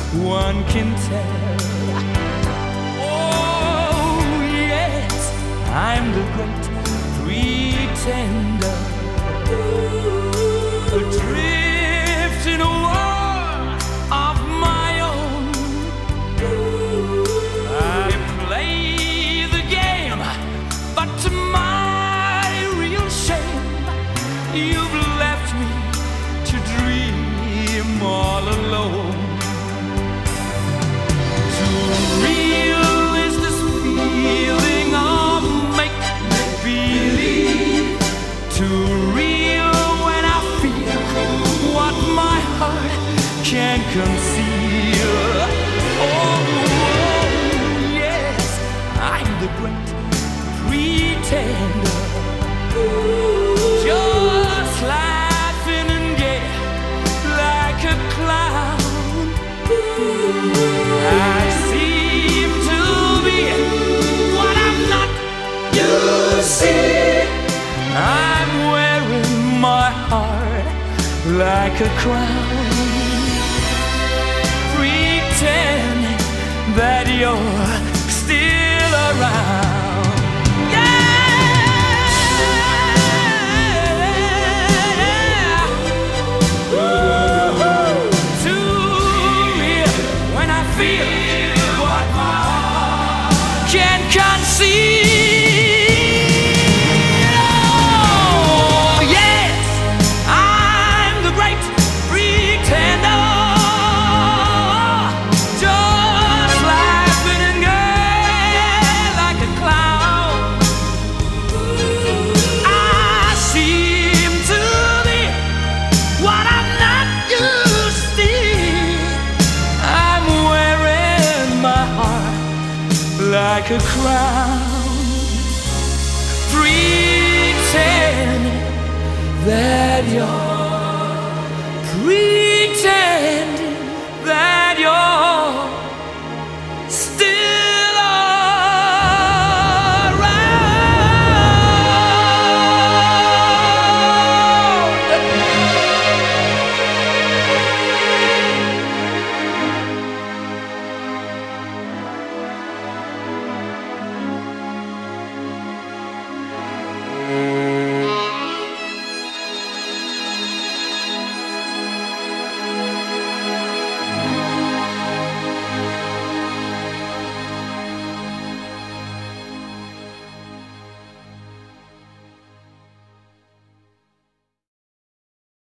one can tell. Oh yes, I'm the great pretender, adrift in a world of my own. I play the game, but to my real shame, you've left me to dream all alone. Too real is this feeling of make-believe. Too real when I feel what my heart can't conceal. Oh yes, I'm the great pretender, just laughing and gay like a clown. I seem to be what I'm not. You see, I'm wearing my heart like a crown, pretending that you're still around. Can't conceive. Oh yes, I'm the great pretender, just laughing and gay like a clown. I seem to be what I'm not. You see, I'm wearing my heart like a crown, pretending that you're pretending.